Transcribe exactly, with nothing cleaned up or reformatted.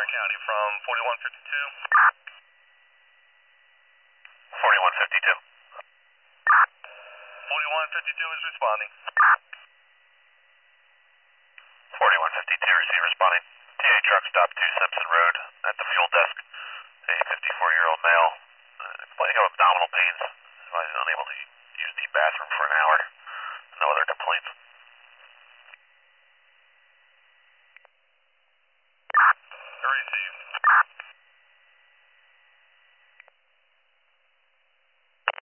County from forty-one fifty-two. forty-one fifty-two. forty-one fifty-two is responding. forty-one fifty-two, receive responding. T A truck stop two Simpson Road at the fuel desk. A fifty-four-year-old male uh, complaining of abdominal pains. He's unable to use the bathroom for an hour. No other complaints. Receive.